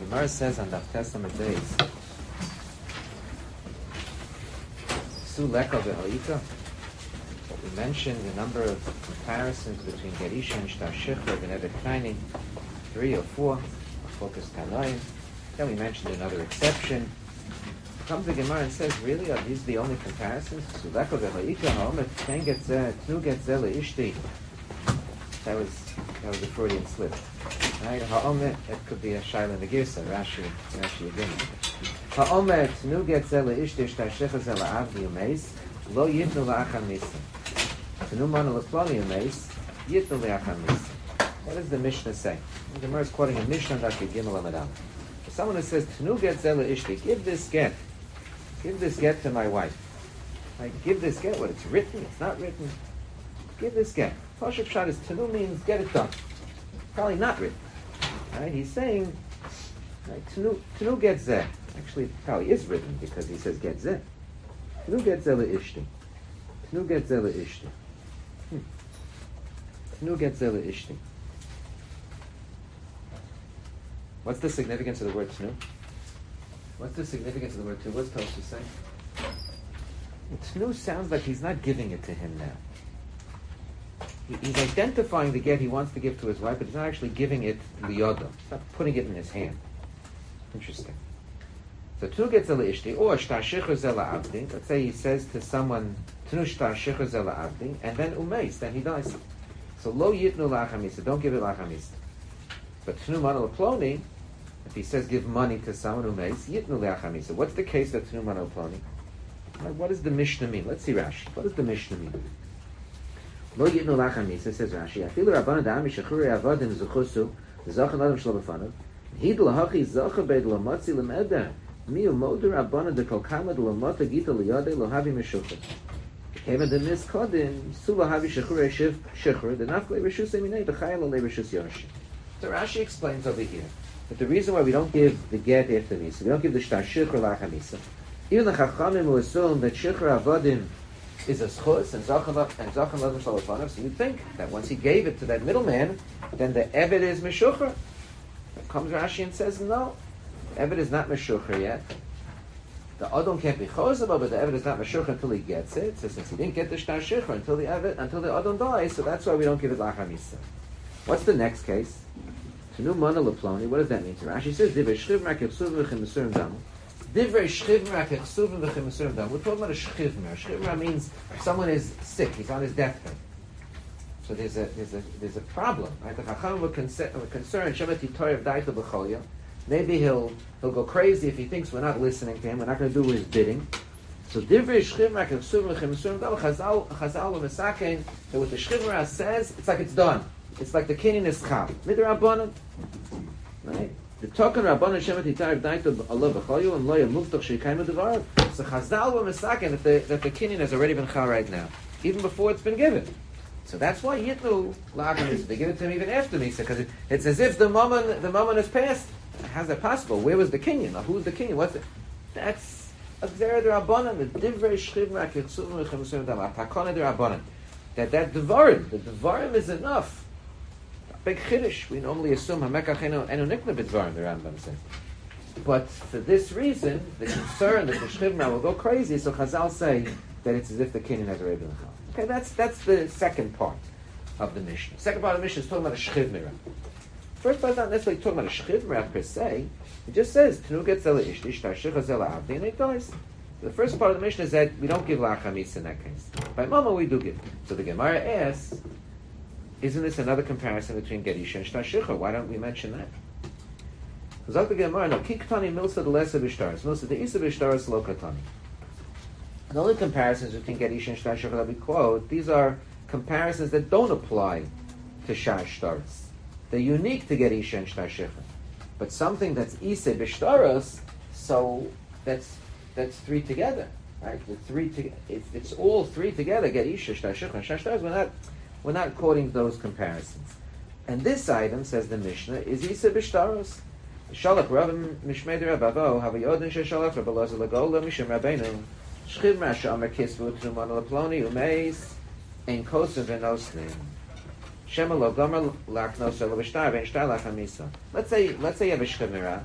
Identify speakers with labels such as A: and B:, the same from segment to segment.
A: Gemara says on Daf Tesam days, Su Leka ve'alika. We mentioned a number of comparisons between Gerisha and Shtar Shechra and Eved Kaini, 3 or 4, focused Tanoim. Then we mentioned another exception. Comes the Gemara and says, really, are these the only comparisons? Su Leka ve'alika, ha'omet ten getzeh, tnu getzeh le'ishti. That was a Freudian slip. Right? Ha'omet, it could be a Shaila Negirsa, Rashi again. Ha'omet, tnu getzeh le'ishti, Shtar Shechra zeh la'avdi umeis, lo yitnu la'acham misa. Tnu mana l'ploni umeis, yitnu la'acham misa. What does the Mishnah say? The Gemara is quoting a Mishnah that could gimel amadam. Someone who says, tnu getzeh le'ishti, give this get to my wife. Right? Give this get, what, it's written, it's not written. Give this get. Pashup Pshat is tnu means get it done. Probably not written. Right? He's saying, right, tnu get zeh. Actually, it probably is written because he says get zeh. Tnu get zeh le'ishti. Tnu get zeh le'ishti. Tnu get zeh le'ishti. What's the significance of the word tnu? What's the significance of the word tnu? What's Tosfos saying? Tnu sounds like he's not giving it to him now. He's identifying the get he wants to give to his wife, but he's not actually giving it liyodo. He's not putting it in his hand. Interesting. So tnu get zeh le'ishti, or shtar shechur zeh la'avdi. Let's say he says to someone, tnu shtar shechur zeh la'avdi, and then umeis, then he dies. So lo yitnu la'achamisa, don't give it la'achamisa. But tnu mana l'ploni, if he says give money to someone umeis, yitnu la'achamisa. What's the case of tnu mana l'ploni? What does the Mishnah mean? Let's see Rashi. What does the Mishnah mean? Lo yitnu la'achamisa, says Rashi, afilu rabbanan da'ami shechuri avodim zuchusu, zachan adam shlo b'fanav, hid lahachi zacha beid lamatzi l'meda, miu moder rabbanan de kolkama de lamata gita liyade lohavi meshuchet. Kevin de mis kodim, su lahavi shechuri shechur, de nafle reshus eminei, b'chayel le reshus yoshi. So Rashi explains over here that the reason why we don't give the get after misa, we don't give the shtar shechur la'achamisa, even the chachamim will assume that shechur avodim is a schus and zachan lazim shalofanav. So you think that once he gave it to that middleman, then the eved is meshucher. Comes Rashi and says no, the eved is not meshucher yet. The adon can't be chosaba, but the eved is not meshucher until he gets it. So since he didn't get the shtar shecher until the adon dies, so that's why we don't give it lachamisa. What's the next case? Tnu mana leploni. What does that mean? So Rashi says divrei shchivmer kechsuvim v'chemesurim damu. Divrei shchivmer kechsuvim v'chemesurim damu. We're talking about a shchivmer. Shchivmer means someone is sick. He's on his deathbed. So there's a problem, right? The chachamim were concerned. Shemati torev daita b'cholya. Maybe he'll go crazy if he thinks we're not listening to him. We're not going to do his bidding. So divrei shchivmer kechsuvim v'chemesurim damu. Chazal v'mesakein that what the shchivmer says, it's like it's done. It's like the kinyan is chal. Midrabbanan, right? The token Rabbanan Shemati Tarek Daito Allah B'Chayu and Loya Muftach Sheikayim Devar. So Chazal were misaken that the kinyan has already been chal right now, even before it's been given. So that's why Yitnu La'acham they give it to him even after Misa, because it's as if the moment has passed. How's that possible? Where was the kinyan? Now, who's the kinyan? What's it? That's a Gzera D'Rabbanan. The Divrei Shchivra Kechsuvim V'Chemesurim Dam. Atakona D'Rabbanan. That Devarim, the Devarim is enough. Big chiddush. We normally assume hamekachenu enu nikna b'dvarim. The Rambam says, but for this reason, the concern that the shchivra will go crazy. So Chazal say that it's as if the kinyan has already been chal. Okay, that's the second part of the Mishnah. Second part of the Mishnah is talking about a shchivra. First part is not necessarily talking about a shchivra per se. It just says tnu get zela ishti shtar shecha zela avdi and it dies. The first part of the Mishnah is that we don't give lachamis in that case. By mama we do give. So the Gemara asks, isn't this another comparison between Gerisha and Shtar Shechur? Why don't we mention that? Zok the Gemara, no, Kiktani milsa the lesser b'shtaris, milsa the isa b'shtaris lo katani. The only comparisons between Gerisha and Shtar Shechur that we quote, these are comparisons that don't apply to Shtar Shtaris. They're unique to Gerisha and Shtar Shechur. But something that's isa b'shtaris, so that's three together, right? The three it's all three together. Gerisha, Shtar Shechur, and Shtar Shtaris. We're not quoting those comparisons. And this item, says the Mishnah, is Isa B'Shtaros. Shalach Rabim Mishmeder Rabavo, Havayodin Sheshalach Rabbalazah Lagola Mishim Rabbeinu, Shchiv Rasha Amar Kisvu Truman Laploni Umeis, Ein Kosim V'Nosnim. Shema Lo Gomer Lachnos Elo B'Shtar V'En Shtar Lachamisa. Let's say you have a Shchivmira,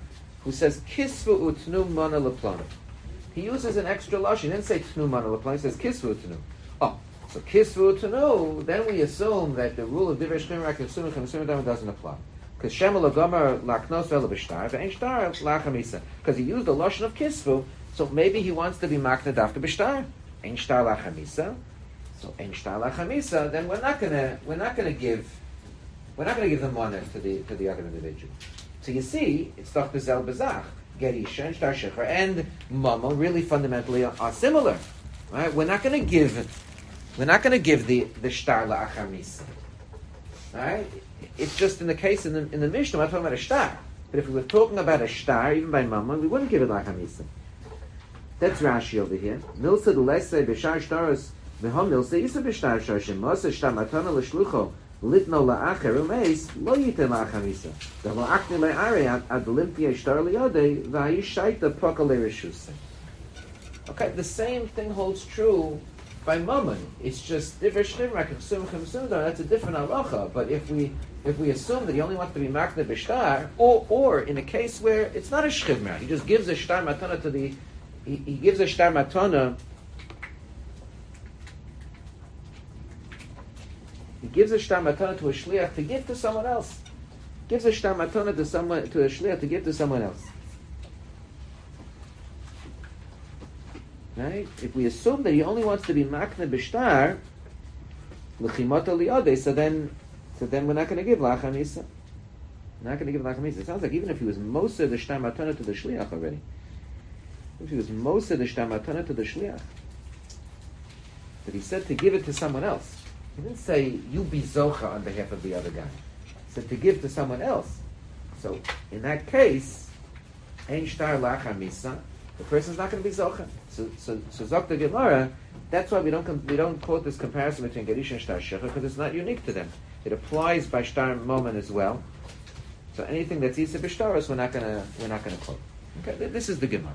A: who says kisvu utnu mana leplana. He uses an extra lashon. He didn't say tnu mana leplana. He says kisvu utnu. Oh, so kisvu utnu. Then we assume that the rule of divrei shchim rak yisum doesn't apply. Because shemel agomer laknos v'ela b'shtar ve'en shtar lachamisa. Because he used the lashon of kisvu, so maybe he wants to be makna dafka b'shtar. En shtar lachamisa. So en shtar lachamisa. Then we're not gonna give the money to the other individual. So you see, it's doch bezel bezach. Gerisha and shtar shecher and mama really fundamentally are similar, right? We're not gonna give the shtar lachamisa, right? It's just in the case in the Mishnah, we're talking about a shtar. But if we were talking about a shtar, even by mama, we wouldn't give it lachamisa. That's Rashi over here. Milsa d'lesei b'shar shtaros v'hom milsa yisa b'shtar shoshim mosa shtar matana l'shlucho litno la'acher umeis lo yiten la'achamisa v'lo akni le'arei ad limpia shtar liyodei v'hayish shaita poka le'rishusei. Okay, the same thing holds true by mammon. It's just divrei shchimra k'sum ch'msum. That's a different halacha. But if we assume that he only wants to be makna b'shtar, or in a case where it's not a shchimra, he just gives a shtar matana to the he gives a shtar matana. He gives a shtar matana to a shliach to give to someone else. Gives a shtar matana to a shliach to give to someone else. Right? If we assume that he only wants to be makna b'shtar, l'chimata liyodei, so then we're not going to give lachamisa. Not going to give lachamisa. It sounds like even if he was moser the shtar matana to the shliach already. If he was moser the shtar matana to the shliach, but he said to give it to someone else. He didn't say you be zocha on behalf of the other guy. He said to give to someone else. So in that case, ein shtar lachamisa, the person's not going to be zocha. So zok the Gemara. That's why we don't quote this comparison between Gerisha and shtar shecha, because it's not unique to them. It applies by shtar moment as well. So anything that's isa b'shtaros, we're not going to quote. Okay, this is the Gemara.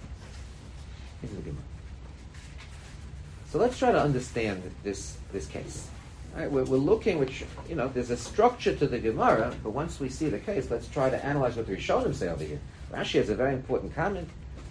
A: So let's try to understand this case. All right, we're looking, which there's a structure to the Gemara, but once we see the case, let's try to analyze what the Rishonim say over here. Rashi has a very important comment.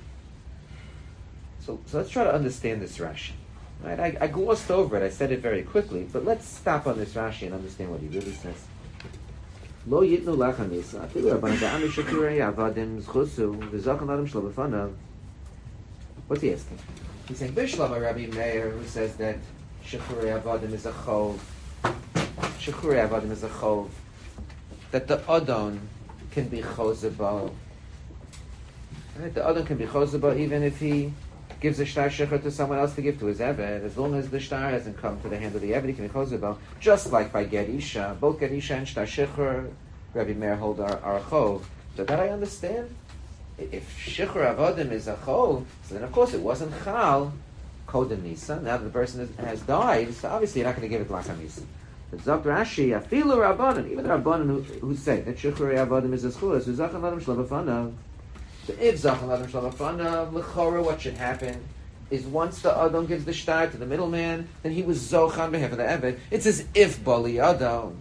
A: So let's try to understand this Rashi. Right? I glossed over it. I said it very quickly, but let's stop on this Rashi and understand what he really says. Lo yitnu lachamisa. Afilu rabbanan da'ami shekirei avadim zchusu v'zachan adam shlo b'fanav. What's he asking? He's saying Bishlama Rabbi Meir, who says that shekirei avadim is a chov. Shekirei avadim is a chov. That the adon can be chozeba. Right? The adon can be chozeba even if he gives a shtar shecher to someone else to give to his eved, as long as the shtar hasn't come to the hand of the eved, he can be chozeba. Just like by Gerisha, both Gerisha and shtar shecher, Rabbi Meir hold are a chov. So that I understand. If shecher avodim is a chov, so then of course it wasn't chal kodem nisa. Now that the person has died, so obviously you're not going to give it lacham nisa. But Zok Rashi, afilu rabbanon, even the rabbanon who say that shecher avodim is a schus, uzachan adam shlo b'fanav. So if Zachan Adam Shalafanav, L'chora, what should happen is once the Adam gives the shtar to the middleman, then he was Zoch on behalf of the Eved. It's as if Bali Adam.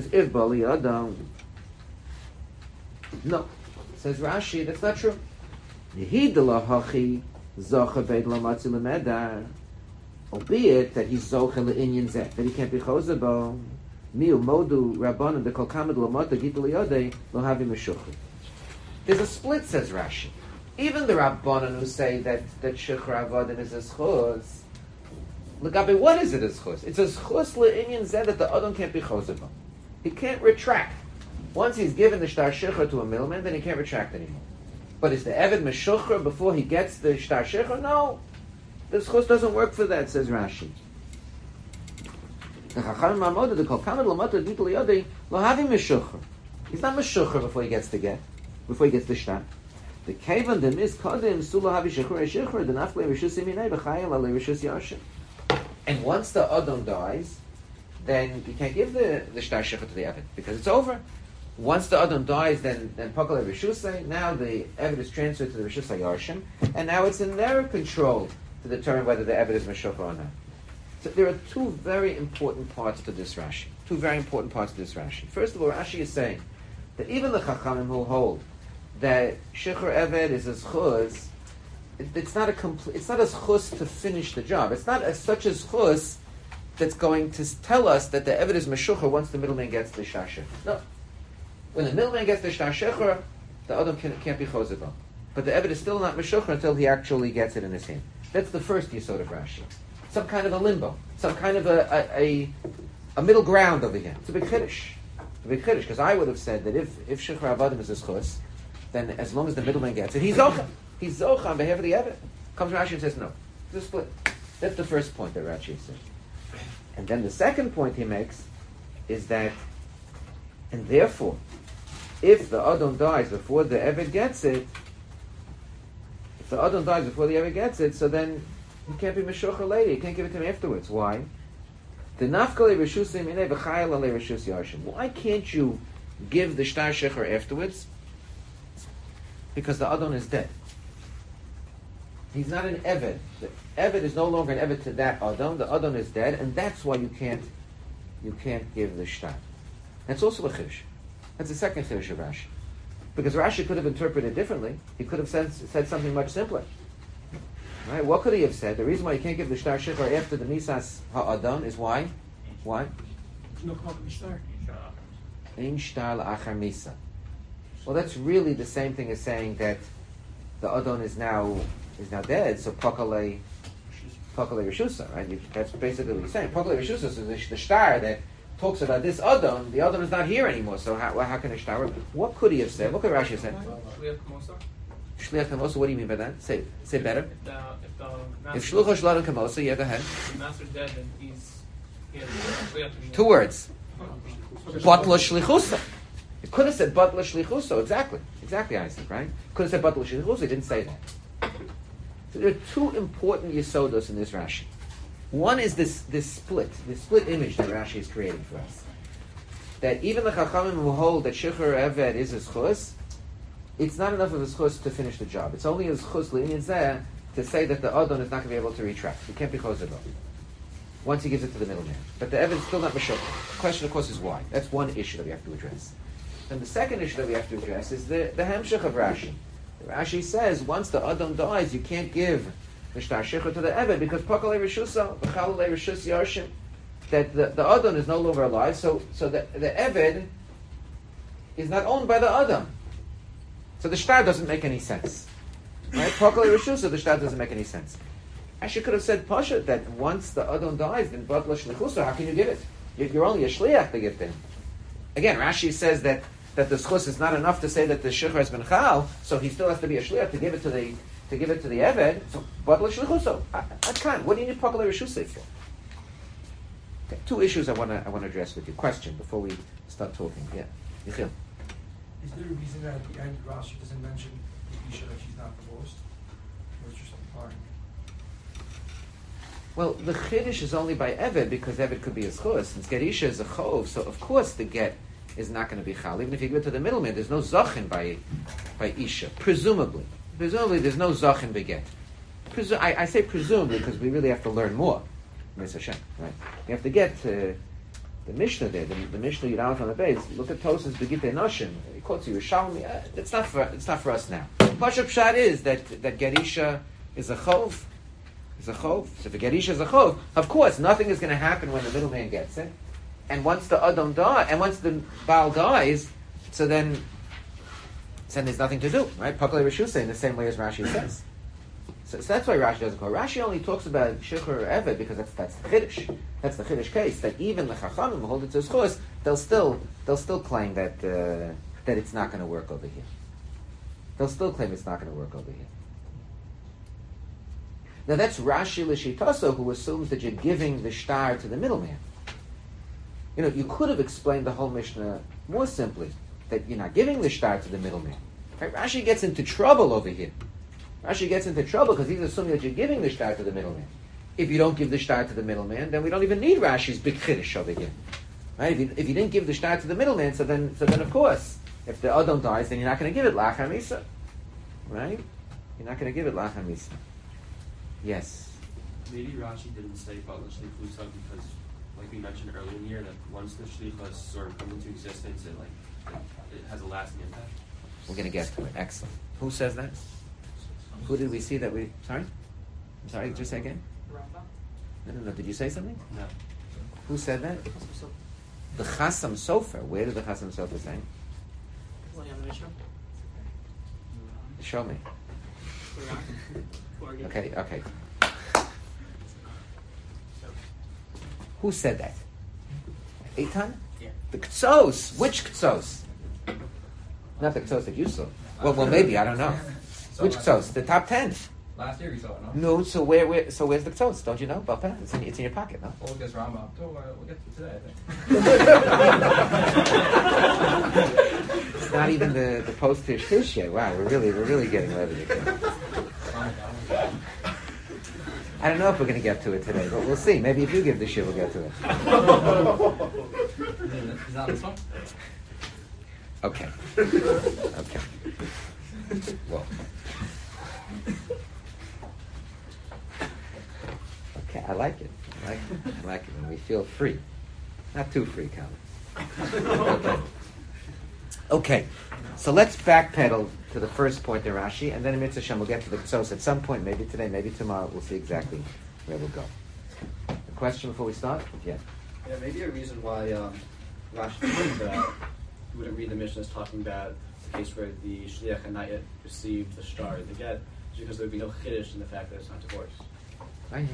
A: No. Says Rashi, that's not true. Albeit that he's Zoch L'inyan Zeh, that he can't be Chozabo. Miu Modu Rabbanan, the Kolkamid Lamata Gita L'yodei, Lo Havi Meshuchah. There's a split, says Rashi. Even the Rabbanan who say that Shecher Avodim is a schus, L'gabe, what is it a schus? It's a schus l'inyan zeh that the Adam can't be chozeba. He can't retract. Once he's given the shtar shecher to a middleman, then he can't retract anymore. But is the Eved meshucher before he gets the shtar shecher? No. The schus doesn't work for that, says Rashi. The Chachamim Ma'amoda, the Kol Kamad L'mata Gita L'yodei, Lo Havi meshucher. He's not meshucher before he gets the get. Before he gets the shtar. The kavan the mis kadim sula havi shechur shechur the nafle rishus iminay b'chayil ale rishus yashim. And once the adam dies, then you can't give the shtar shechur to the eved because it's over. Once the adam dies, then pakal rishusay. Now the eved is transferred to the rishus yashim, and now it's in their control to determine whether the eved is meshucher or not. So there are two very important parts to this Rashi. First of all, Rashi is saying that even the Chachamim who hold that Shechur Eved is a schus. It's not a schus to finish the job. It's not such a schus that's going to tell us that the Eved is meshucher once the middleman gets the shtar shecher. No. When the middleman gets the shtar shecher, the Adam can't be chozeh. But the Eved is still not meshucher until he actually gets it in his hand. That's the first yesod of Rashi. Some kind of a limbo. Some kind of a middle ground over here. It's a big chiddush. Because I would have said that if Shechur Avadim is a schus, then as long as the middleman gets it, he's zocha. He's zocha on behalf of the Eved. Comes Rashi and says no. It's a split. That's the first point that Rashi says. And then the second point he makes is that, and therefore, if the Adam dies before the Eved gets it, so then he can't be Meshucher later. He can't give it to him afterwards. Why? Why can't you give the shtar shecher afterwards? Because the Adon is dead. He's not an Eved. The Eved is no longer an Eved to that Adon. The Adon is dead, and that's why you can't give the shtar. That's also a chiddush. That's the second chiddush of Rashi. Because Rashi could have interpreted differently. He could have said something much simpler. Right? What could he have said? The reason why you can't give the shtar shecher after the misas ha'adon is why? Why? Ein shtar la'achar misa. Well, that's really the same thing as saying that the adon is now dead. So pakale rishusa, right? That's basically what he's saying. Pakale rishusa is the shtar that talks about this adon. The adon is not here anymore. So how can a shtar work? What could he have said? What could Rashi have said? Shliach kamosa. What do you mean by that? Say better. If shlucha shladon kamosa, yeah, go ahead.
B: The master's dead, then he's
A: 2 words. Batla shlichusa. It could have said batla shlichusa. Exactly, Isaac, right? Could have said batla shlichusa. It didn't say that. So there are 2 important yesodos in this Rashi. One is this split image that Rashi is creating for us. That even the Chachamim who hold that Shechur Eved is a schus, it's not enough of a schus to finish the job. It's only a schus l'inyan to say that the Adon is not going to be able to retract. He can't be chozeh once he gives it to the middleman. But the Eved is still not Meshucher. The question, of course, is why. That's one issue that we have to address. And the second issue that we have to address is the Hemshech of Rashi. Rashi says, once the Adon dies, you can't give the shtar shecher to the Eved because Pakalei Rishusa, V'chalei Rishus Yarshim, that the Adon is no longer alive, so the Eved is not owned by the Adon. So the shtar doesn't make any sense. Right? Pakalei Rishusa, the shtar doesn't make any sense. Rashi could have said Pasha that once the Adon dies, then Batla Shlichusa, how can you give it? You're only a shliach to give to him. Again, Rashi says that the schus is not enough to say that the shecher has been chal, so he still has to be a shliach to give it to the Eved. So Batla Shlichusa, I can't. What do you need Pakalei Rishusa for? Okay, 2 issues I want to address with you. Question before we start talking. Yeah, Yechiel.
C: Is there a reason that at the end Rashi doesn't mention the Isha that she's not divorced? Or it's just implying?
A: Well, the chiddush is only by Eved because Eved could be a schus. Since Gerisha is a chov, so of course the get is not going to be chal. Even if you give it to the middleman, there's no zachin by Isha. Presumably, there's no zachin beget. I say presumably because we really have to learn more. Miss Hashem, right? You have to get to the Mishnah there. The Mishnah you down on the base. Look at Tosas Begitei Noshim. He quotes you Yerushalmi. It's not for us now. Pashup Pshat is that Gerisha is a chov. So if the Gerisha is a chov, of course, nothing is going to happen when the middleman gets it. And once the Adam dies, and once the Baal dies, so then there's nothing to do, right? Pakalei Rishusa in the same way as Rashi says. So that's why Rashi doesn't call. Rashi only talks about Shechur Eved because that's the Chiddush. That's the Chiddush case. That even the Chachamim who hold it to schus, they'll still claim that it's not going to work over here. They'll still claim it's not going to work over here. Now that's Rashi L'Shitaso, who assumes that you're giving the shtar to the middleman. You could have explained the whole Mishnah more simply, that you're not giving the shtar to the middleman. Right? Rashi gets into trouble over here. Rashi gets into trouble because he's assuming that you're giving the shtar to the middleman. If you don't give the shtar to the middleman, then we don't even need Rashi's big chiddush over here. Right? If you didn't give the shtar to the middleman, so then of course, if the Adon dies, then you're not going to give it Lachar Misa. Right? You're not going to give it Lachar Misa. Yes.
D: Maybe Rashi didn't say Batla Shlichusa because, like we mentioned earlier in the year, that once the Shlichus sort of come into existence, it has a lasting impact.
A: We're going to get to it. Excellent. Who says that? Who did we see that we... Sorry? I'm sorry, just say again?
B: Rambam.
A: No. Did you say something?
D: No.
A: Who said that? The Chasam Sofer. Where did the Chasam Sofer say? Show me. Okay. Who said that? Eitan?
B: Yeah.
A: The K'tzos. Which K'tzos? Not the K'tzos that you saw. Well, maybe, I don't know. Which K'tzos? The top 10.
E: Last year we saw it, no?
A: No, so where's the K'tzos? Don't you know? Bapa? It's in your pocket, no?
E: We'll get Rambam. We'll get to today, I think.
A: Not even the post-tish tish yet. Wow, we're really getting ready to go. I don't know if we're going to get to it today, but we'll see. Maybe if you give the shit, we'll get to it.
E: Is that this one?
A: Okay. Well. Okay, I like it. I like it when we feel free. Not too free, Colin. Okay. So let's backpedal to the first point in Rashi, and then in Mitzvah Shem we'll get to the K'tzos at some point, maybe today, maybe tomorrow. We'll see exactly where we'll go. A question before we start? Yeah.
F: Yeah, maybe a reason why Rashi thinks that you wouldn't read the Mishnah as talking about the case where the Shliach had not yet received the shtar, the get, is because there would be no chiddush in the fact that it's not divorced.
A: I hear.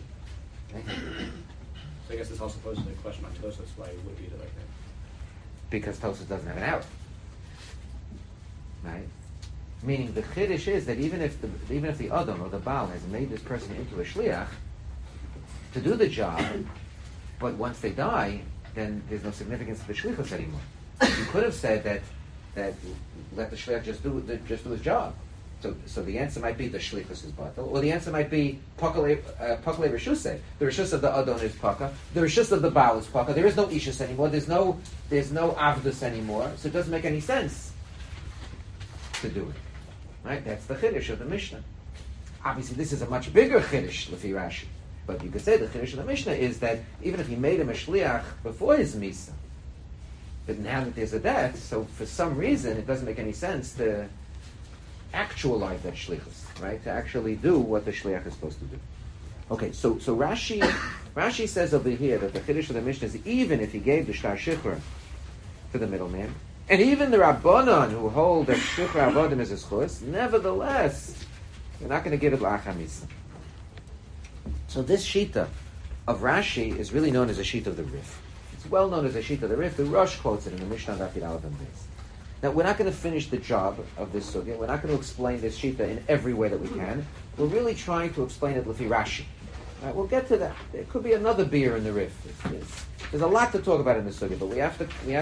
F: So I guess this also poses a question on Tosfos why he would read it like that.
A: Because Tosfos doesn't have an out. Right? Meaning the chiddush is that even if the Adam or the Baal has made this person into a shliach to do the job, but once they die, then there's no significance to the shlichus anymore. You could have said that let the shliach just do his job. So the answer might be the shlichus is batal, or the answer might be pakalei reshusei. The reshus of the Adon is paka. The reshus of the Baal is paka. There is no ishus anymore. There's no avdus anymore. So it doesn't make any sense to do it. Right? That's the chiddush of the Mishnah. Obviously, this is a much bigger chiddush lefi Rashi. But you could say the chiddush of the Mishnah is that even if he made him a shliach before his misa, but now that there's a death, so for some reason it doesn't make any sense to actualize that shlichus, right? To actually do what the shliach is supposed to do. Okay, so Rashi says over here that the chiddush of the Mishnah is even if he gave the shtar shichur to the middleman, and even the Rabbanon who hold that shichur avodim is a schus, nevertheless, you're not going to give it la'achamisa. So this shita of Rashi is really known as a shita of the Rif. It's well known as a shita of the Rif. The Rosh quotes it in the Mishnah Daf Yud Aleph and Beis. Now, we're not going to finish the job of this sugya. We're not going to explain this shita in every way that we can. We're really trying to explain it lefi Rashi. Right, we'll get to that. There could be another beer in the Rif. There's a lot to talk about in the sugya, but we have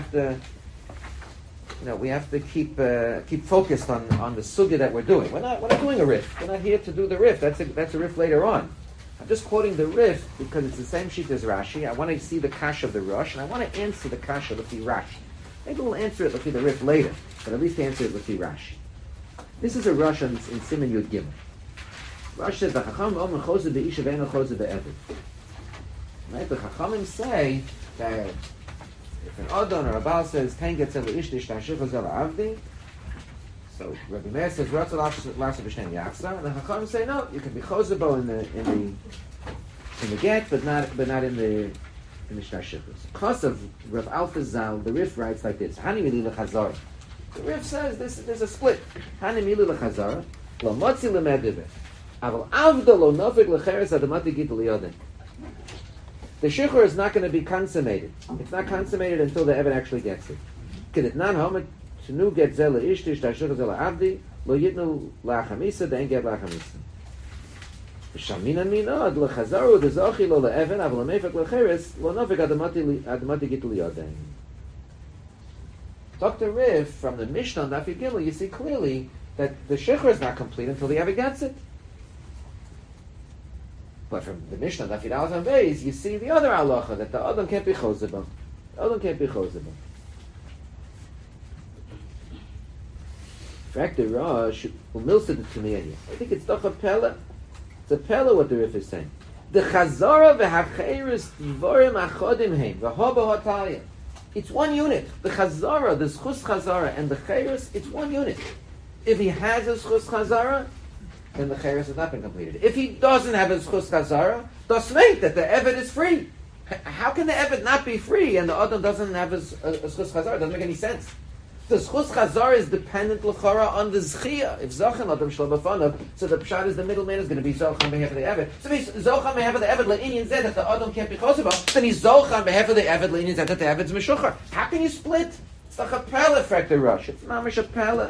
A: to keep focused on the sugya that we're doing. We're not doing a Rif. We're not here to do the Rif. That's a Rif later on. I'm just quoting the Rif because it's the same sheet as Rashi. I want to see the kash of the Rosh, and I want to answer the kash of the Rashi. Maybe we'll answer it the Rif later, but at least answer it the Rashi. This is a Rosh in Siman Yud Gimel. Rosh says, the Chacham Omer Chosid Be'isha Ve'eno Chosid Be'eved. Right? The Chachamim say that if an Adon or a Baal says, Ten Getzel Ishtish Tashicha Zel Avdi, so Rabbi Meir says, Ratzel Lasa B'Shnei Yachsa, and the Chachamim say, no, you can be Chozabo in the get, but not in the Shtar Because of Rav Alfa Zal, the Rif writes like this: Hani Mili Lechazara. The Rif says there's a split. Hani Mili Lechazara, Lo Motzi Lemedive, Aval Avda Lo Nofik Lecheres Adamati Git Liyodin. The shichur is not going to be consummated. It's not consummated until the Evan actually gets it. Kedit Nan Homet Shnu Get Zela Ishtish Tashicha Zela Avdi Lo Yitnu Lachamisa Dein Get Lachamisa. Shamina minad lechazaru dezachi lo leeven aval lemeifek lecheres lo nofik adamati git liyoden. Dr. Rif from the Mishnah on Daf Yud Gimel, you see clearly that the shichur is not complete until the ever gets it. But from the Mishnah on Daf Yud Aleph and Beis, you see the other halacha that the adam can't be chozeba. The adam can't be chozeba. In fact, the Rosh umilsed it to me. I think it's doch a pella. It's a pella what the Rif is saying. The chazara v'hacheres dvorim achodim heim v'hoba hataya. It's one unit. The chazara, the schus chazara, and the chayris, it's one unit. If he has a schus chazara, then the chayris has not been completed. If he doesn't have a schus chazara, does make that the eved is free. How can the eved not be free and the adam doesn't have a schus chazara? It doesn't make any sense. The schus chazara is dependent l'chara on the zchia. If zachan adam shlo b'fanav, so the pshat is the middleman is going to be zochan behalf of the eved. So if he's zochan behalf of the eved le'inyan zed that the adam can't be chosava, then he's zochan behalf of the eved le'inyan zed that the eved's meshuchar. How can you split? It's like a pella effect of Rush. It's mamish a pella.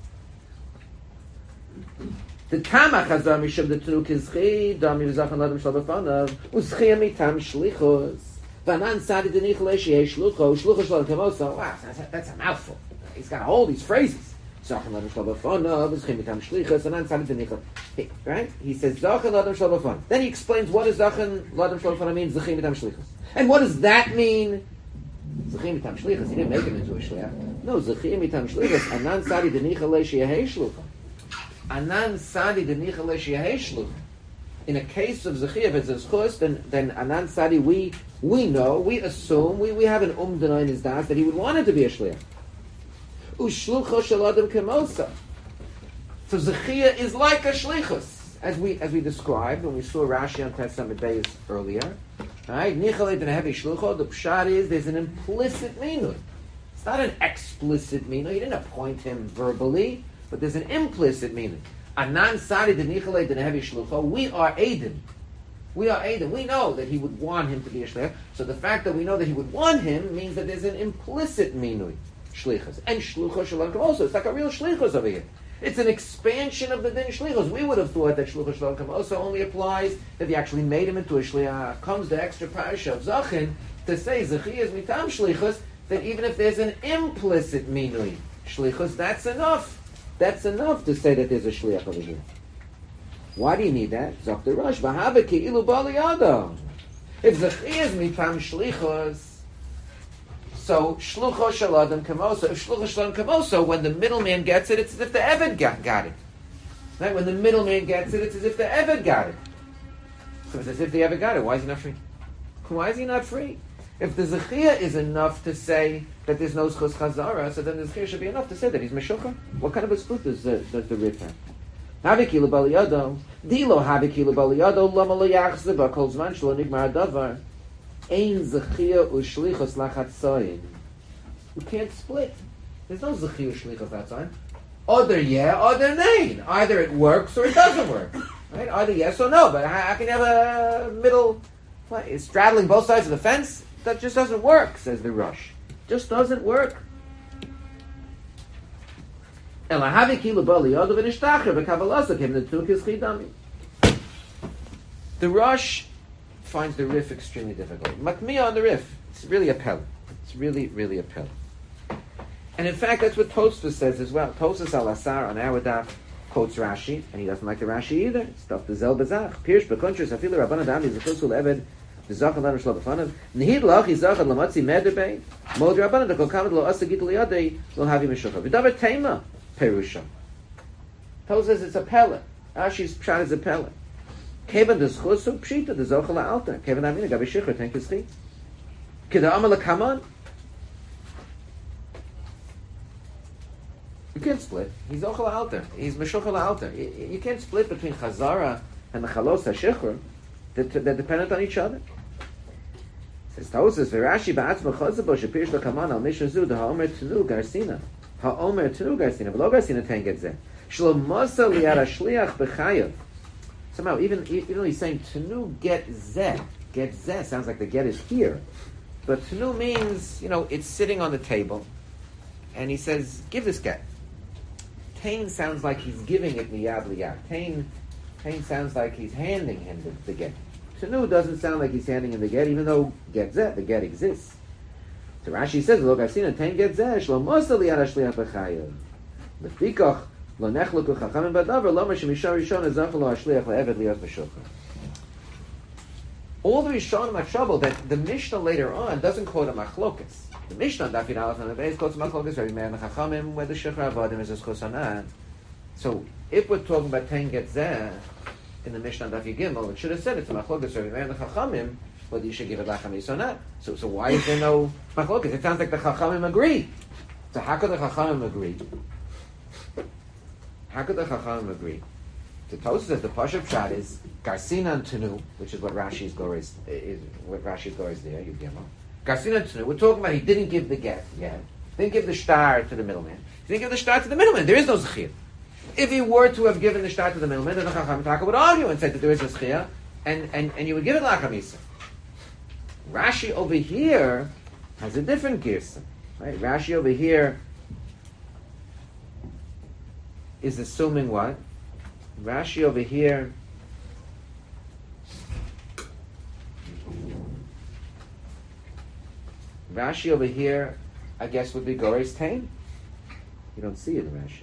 A: The Tama Chazar Mishum the Tnu Kizchi, Dami V'Zachan Ladam Shlo B'Fanav, U'Zchia Mitam Shlichos, V'Anan Sadi Denich Le'Shi Yeh Shlucho, Shlucho Shlo Kemoso. Wow, that's a mouthful. He's got all these phrases. Zachan Ladam Shlo B'Fanav, U'Zchia Mitam Shlichos, V'Anan Sadi Denich. Right? He says Zachan Ladam Shlo B'Fanav. Then he explains what does Zachan Ladam Shlo B'Fanav mean, Zchia Mitam Shlichos. And what does that mean? Zchia Mitam Shlichos. He didn't make him into a shliach. No, Zchia Mitam Shlichos, Anan Sadi Denich Le'Shi Yeh Shlucho. Anan Sadi the Nichalesh Yeheshlu. In a case of Zechia, if it's a schus, then Anan Sadi, we know, we assume, we have an umdana in his das that he would want it to be a shliach. Ushlucho shel adam kemosa. So Zechia is like a shlichus, as we described when we saw Rashi on Tesam Beis earlier. Right? Nichalei den heavy shlucho. The pshat is there's an implicit minui. It's not an explicit minui. He didn't appoint him verbally. But there's an implicit meaning. Anan Sadi Denichale Denehevi Shlucho. We are Aiden. We are Aiden. We know that he would want him to be a shliach. So the fact that we know that he would want him means that there's an implicit minui shlichus. And shlucho shalom also. It's like a real shlichus over here. It's an expansion of the din shlichus. We would have thought that shlucho shalom also only applies if he actually made him into a shliach. Comes the extra parasha of Zachin to say Zechi is mitam shlichus. That even if there's an implicit minui shlichus, that's enough. That's enough to say that there's a shliach over here. Why do you need that? Zok the Rosh, v'hava ki'ilu bali adam. If Zechi is mitam shlichos, so shlucho shel adam kamoso. If shlucho shel adam kamoso, when the middleman gets it, it's as if the eved got it. Right? When the middleman gets it, it's as if the eved got it. So it's as if the eved got it. Why is he not free? Why is he not free? If the Zechia is enough to say that there's no Schus Chazara, so then the Zechia should be enough to say that he's Meshuchah. What kind of a split does the Rit have? Haviki l'baliyado, dilo haviki l'baliyado, lama lo yachzeba, kol zman shlo nigmar davar, ein Zechia u'shlichos lachatzoyin. You can't split. There's no Zechia u'shlichos lachatzoyin. Other yeah, other nein. Either it works or it doesn't work. Right? Either yes or no, but how can you have a middle, straddling both sides of the fence? That just doesn't work, says the Rosh. Just doesn't work. The Rosh finds the Rif extremely difficult. Matmiya on the Rif, it's really a pel. It's really, really a pel. And in fact, that's what Tosfos says as well. Tosfos al-Asar on our daf quotes Rashi, and he doesn't like the Rashi either. Stuff the Zel Bazach. Pirsh b'kontris afilu Rabban Adam yizuchusul eved v'zachan lanu shlo b'fanav nihid lachi zachan lamatzi mederbei mod Rabban Adam kol lo asagit liyadei lo havi meshucha v'davar teima perusha. Tosfos says it's a pella. Rashi's pshat is a pella. Kevan deschusu pshita dezochel la'alta. Kevan amina gabi shichur tenkischi. Kida amal kaman. You can't split. He's ochel alter. He's meshuchel alter. You can't split between chazara and the chalos hashichr. They're dependent on each other. Says Tosfos v'Rashi ba'atzma chazabo shepirish lekaman al mishazu the ha'omer tenu garsina ha'omer tenu garsina v'lo garsina ten get zeh shlo masa liyad hashliach b'chayav. Somehow, even though he's saying tenu get zeh sounds like the get is here, but tenu means it's sitting on the table, and he says give this get. Tain sounds like he's giving it miyad liyad. Tain sounds like he's handing him the get. Tenu doesn't sound like he's handing him the get, even though get zeh, the get exists. So Rashi says, look, I've seen a tain get zeh, shlo mosa liyad hashliach b'chayav. Lefikoch, lo nechluku chachamim b'davar, lo mashemishar rishon ezachal lo hashliach le'eved liyot b'shulchan. All the Rishonim are troubled that the Mishnah later on doesn't quote a machlokas. The Mishnah, Daf Yud Aleph on the base, quotes machlokas very man the chachamim whether shechar avodim is a schus or not. So if we're talking about ten get zeh in the Mishnah Daf Yud Gimel, it should have said it's a machlokas very man the chachamim whether you should give it lachamis or not. So why is there no machlokas? It sounds like the Chachamim agree. So how could the Chachamim agree? How could the Chachamim agree? The Tosfos says the Pashup Pshat is Garsina and Tenu, which is what Rashi's Gor is what Rashi's Gor is there. You give him Garsina and Tenu. We're talking about he didn't give the get yet. Didn't give the shtar to the middleman. He didn't give the shtar to the middleman. There is no zechir. If he were to have given the shtar to the middleman, then the Chacham Taka would argue and say that there is a zechir, and you would give it lachamisa. Rashi over here has a different girsa. Right? Rashi over here is assuming what? Rashi over here I guess would be Gore's Tain. You don't see it in Rashi.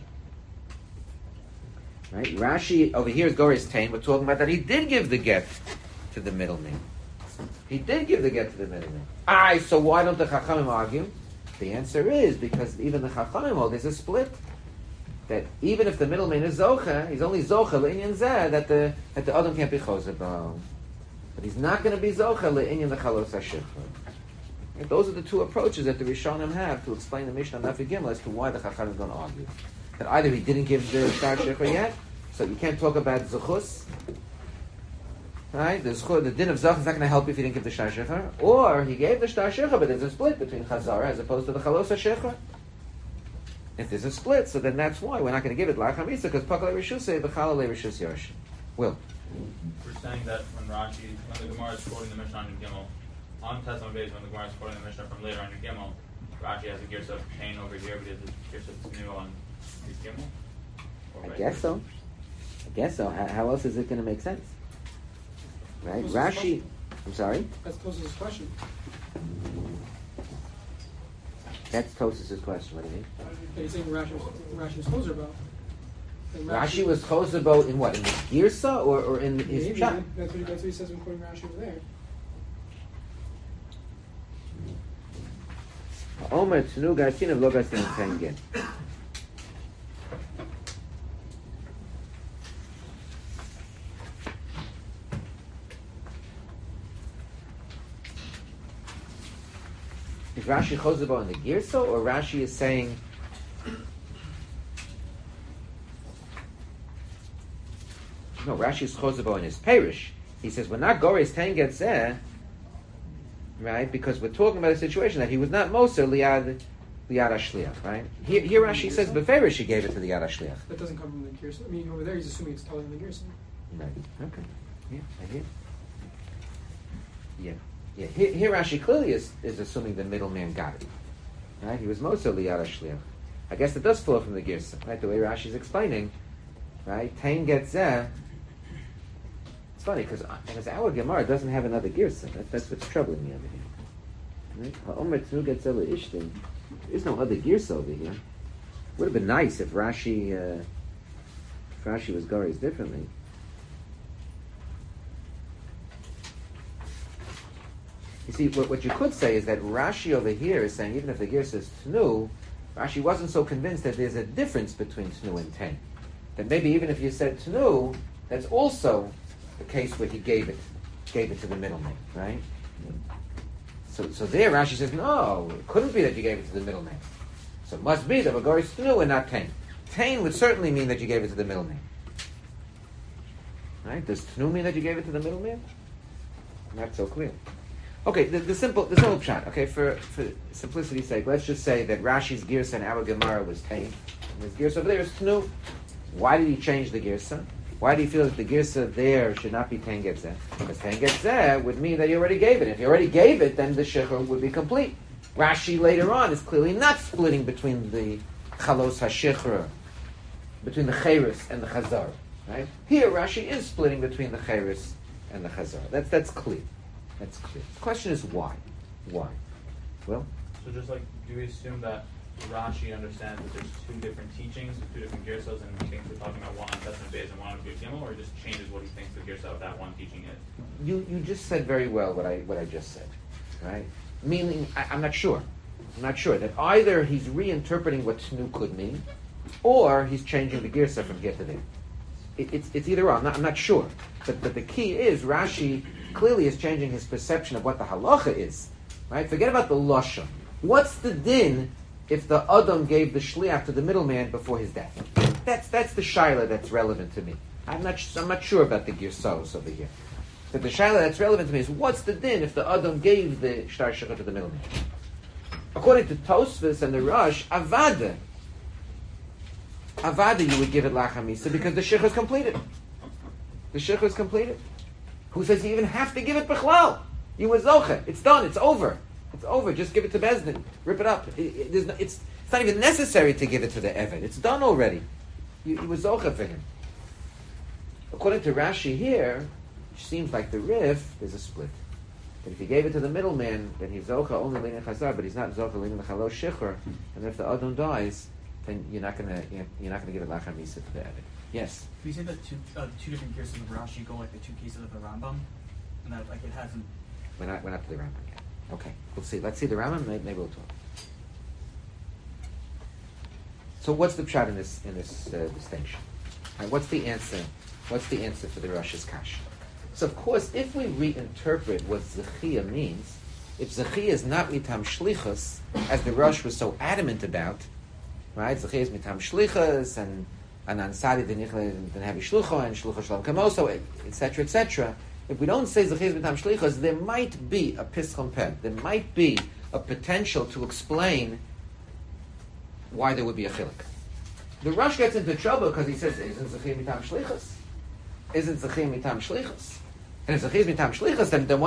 A: Right? Rashi over here is Gore's Tain. We're talking about that he did give the get to the middleman. He did give the get to the middleman. So why don't the Chachamim argue? The answer is because even the Chachamim hold there's a split. That even if the middleman is Zocha, he's only Zocha le'inyan zeh that the Adam can't be Chosebo. But he's not going to be Zocha le'inyan the Chalos HaShichur. Those are the two approaches that the Rishonim have to explain the Mishnah Nafik Gimel as to why the Chachamim is going to argue. That either he didn't give the Shtar Shichur yet, so you can't talk about Zechus. Right? The din of Zoch is not going to help you if you didn't give the Shtar Shichur. Or he gave the Shtar Shichur, but there's a split between Chazara as opposed to the Chalos HaShichur. If there's a split, so then that's why we're not going to give it Lach HaMisa, because Pakal Rishusei, B'chala Le Rishus Yosh. Will?
G: We're saying that when the Gemara is quoting the Mishnah on Gimel, on Tesman Beis, when the Gemara is quoting the Mishnah from later on Gimel, Rashi has a Gersa of Cain over here, but he has a Gersa of Tnu on Gimel?
A: I guess so. How else is it going to make sense? Right? Rashi, I'm sorry?
C: That's Tosfos' question.
A: That's Tosfos' question. What do you mean?
C: He's saying Rashi was choser about.
A: Rashi was choser about in what? In the Girsa or in his Pshat?
C: That's what he says when quoting Rashi over there.
A: Omer Tnu Garsina V'lo Garsina Tengen. Is Rashi Chozabo in the Girsa, or Rashi is saying no? Rashi is Chozabo in his Perish. He says we're not Gore's Tain Getzeh, right? Because we're talking about a situation that he was not Moser Liad Ashliach, right? Here Rashi says Beferish he gave it to the Yad Ashliach.
C: That doesn't come from the Gersa. I mean, over there he's assuming it's telling the Gersa.
A: Right. Okay. Yeah, I hear. Yeah. Here Rashi clearly is assuming the middleman got it. Right? He was Moser Liad Ashliach. I guess it does flow from the Girsa, right? The way Rashi is explaining, right? Tain Getzeh. It's funny because our Gemara doesn't have another Girsa. That's what's troubling me over here. Right? There is no other Girsa over here. Would have been nice if Rashi was Gore's differently. You see, what you could say is that Rashi over here is saying even if the Girsa is Tnu, Rashi wasn't so convinced that there's a difference between Tnu and Tain. That maybe even if you said Tnu, that's also the case where he gave it to the middleman, right? So there Rashi says, no, it couldn't be that you gave it to the middleman. So it must be that Bagor is Tnu and not Tain. Tain would certainly mean that you gave it to the middleman. Right? Does Tnu mean that you gave it to the middleman? Not so clear. Okay, the simple pshat. Okay, for simplicity's sake, let's just say that Rashi's Girsa and our Gemara was Tain. His Girsa over there is Tnu. Why did he change the Girsa? Why do you feel that the Girsa there should not be Tain Getzeh? Because Tain Getzeh would mean that you already gave it. If you already gave it, then the Shechur would be complete. Rashi later on is clearly not splitting between the Chalos HaShechur, between the Cheres and the Chazar. Right? Here Rashi is splitting between the Cheres and the Chazar. That's clear. That's clear. The question is why? Why? Well?
G: So just like, do we assume that Rashi understands that there's two different teachings, two different Girsas, and he thinks we're talking about one on Tesman Beis and one on Gimel, or just changes what he thinks the Girsa of that one teaching is?
A: You just said very well what I just said, right? Meaning, I'm not sure. I'm not sure that either he's reinterpreting what Tnu could mean, or he's changing the Girsa from here to there. It's either or. I'm not sure. But the key is Rashi clearly is changing his perception of what the halacha is. Right? Forget about the lashon. What's the din if the Adam gave the shliach to the middleman before his death? That's the shaila that's relevant to me. I'm not sure about the girsos over here. But the shaila that's relevant to me is what's the din if the Adam gave the shtar shechah to the middleman? According to Tosfos and the Rosh, avada, you would give it lachamisa because the shechah is completed. The shechah is completed. Who says you even have to give it b'chlal? You were zoche. It's done. It's over. It's over. Just give it to Bezdin. Rip it up. It's not even necessary to give it to the Eved. It's done already. You were zoche for him. According to Rashi here, which seems like the Rif, there's a split. But if he gave it to the middleman, then he's zocha only leinin chazar, but he's not zocha leinin l'chalo shichur. And if the Adam dies, then you're not gonna give it lachar misa to the Eved. Yes.
E: We say that two different cases of Rashi go like the two cases of the Rambam, and that like it hasn't.
A: We're not to the Rambam yet. Okay, we'll see. Let's see the Rambam. Maybe we'll talk. So what's the pshat in this distinction? Right, what's the answer? What's the answer for the Rosh's kash? So of course, if we reinterpret what zechiyah means, if zechiyah is not mitam shlichus, as the Rosh was so adamant about, right? Zechiyah is mitam shlichus and ansari den have shlucho and shlucho shalom kamoso, etc., etc. If we don't say zechiyah is mitam shlichus, there might be a pischon peh. There might be a potential to explain why there would be a chiluk. The Rosh gets into trouble because he says, "Isn't zechiyah mitam shlichus? Isn't zechiyah mitam shlichus?" And if zechiyah is mitam shlichus, then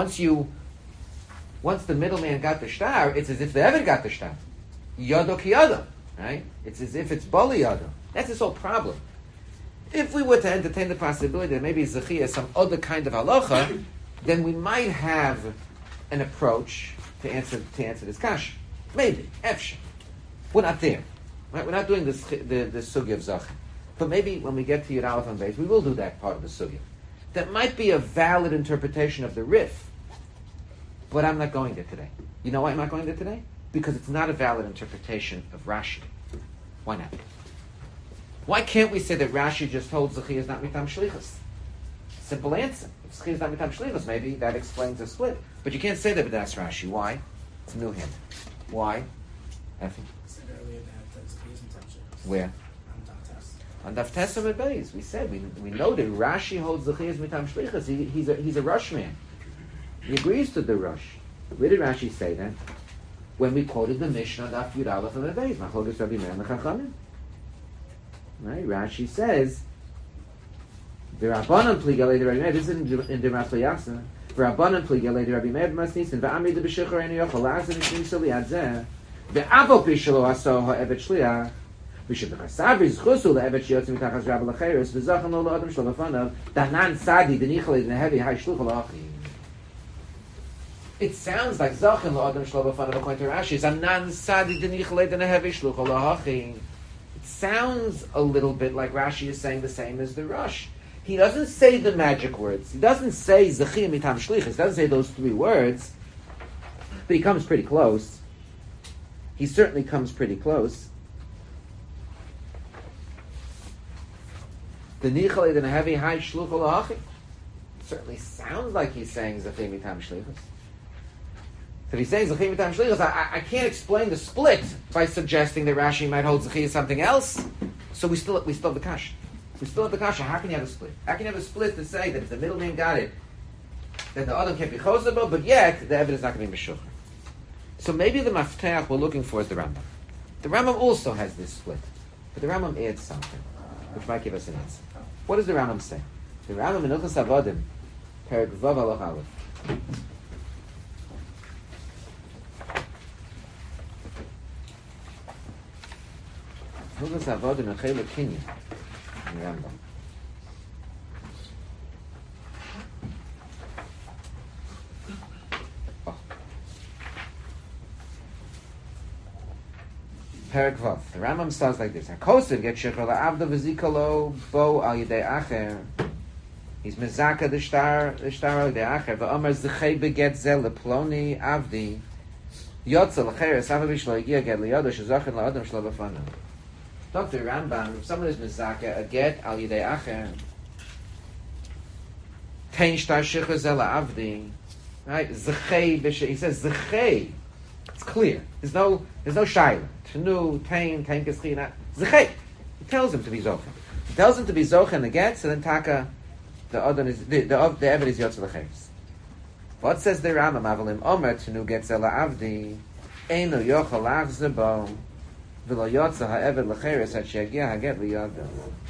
A: once the middleman got the shtar, it's as if the Eved got the shtar. Yado ki yado, right? It's as if it's bali yado. That's his whole problem. If we were to entertain the possibility that maybe zechiyah is some other kind of halacha, then we might have an approach to answer this kasha. Maybe, efshe. We're not there. Right? We're not doing the sugya of zachar. But maybe when we get to Yud Aleph and Beis, we will do that part of the sugya. That might be a valid interpretation of the Rif, but I'm not going there today. You know why I'm not going there today? Because it's not a valid interpretation of Rashi. Why not? Why can't we say that Rashi just holds Zechiyah is not mitam shlichus? Simple answer. If Zechiyah is not mitam shlichus, maybe that explains the split. But you can't say that, but that's Rashi. Why? It's a new hint. Why? Effie?
C: I said earlier that Zechiyah is mitam shlichus.
A: Where? On Daf Tesam and Beis, we said we know that Rashi holds Zechiyah mitam shlichus. He's a Rosh man. He agrees to the Rosh. Where did Rashi say that? When we quoted the Mishnah Daf Yud Aleph and Beis, Machlokes Rabbi Meir and the Chachamim. Right? Rashi says, "V'Rabbanan pli galei Rabbi Meir." This is in the Rav Yasa. "V'Rabbanan pli galei Rabbi Meir b'masnisin v'amri de b'shechor enu yochol la'asen mishim soli adzeh v'avo pi shelo aso ha'evet shliach." Bishop Chasav is chusul the Evet Shiyotzi Mitachas Rabbi Lacheres v'Zachan Lo Adam Shlo B'Fanav Danan Sadi Denichale Nehevi Hai Shluch L'Achi. It sounds like Zachan Lo Adam Shlo B'Fanav according to Rashi. Danan Sadi Denichale Nehevi Shluch L'Achi. It sounds a little bit like Rashi is saying the same as the Rosh. He doesn't say the magic words. He doesn't say Zechiyah Mitam Shlichus. He doesn't say those three words. But he comes pretty close. He certainly comes pretty close. The nichale the heavy high shluch olachi certainly sounds like he's saying zechiyah mitam shlichus. So if he's saying zechiyah mitam shlichus, I can't explain the split by suggesting that Rashi might hold zechiyah something else. So we still have the kasha. We still have the kasha. How can you have a split? How can you have a split to say that if the middleman got it, that the adam can't be chosabo, but yet the evidence is not going to be meshucher? So maybe the mafteach we're looking for is the Rambam. The Rambam also has this split, but the Rambam adds something which might give us an answer. What does the Rambam say? The Rambam in Hilchos Avodim, Perek Vav Aloch Aleph. Hilchos Avodim and Chelek Kinyan. The Rambam. Perek Vav. The Rambam starts like this: HaKosev get shechor la'avda v'zikalo bo al yidei acher. He's mezaka the shtar al yidei acher. V'omer zechei beget zel leploni avdi yotza l'cheres ava b'shlo yigia get liyodo shezachin la'adam shlo b'fanu. Dr. Rambam, if someone is mezaka a get al yidei acher, Tein shtar shichur zela avdi. Right? Zechei b'she. He says zechei. It's clear. There's no shaila. Tenu, tein keschina. Zechei. He tells him to be zochen. He tells him to be zochen the get, so then taka, the odon is the eved is yotz lecheres. What says the Rambam? Avalim Omer Tenu get zela avdi. Einu yochal lachze bo. V'lo yotza ha'eved lecheres at she'agia haget liyada.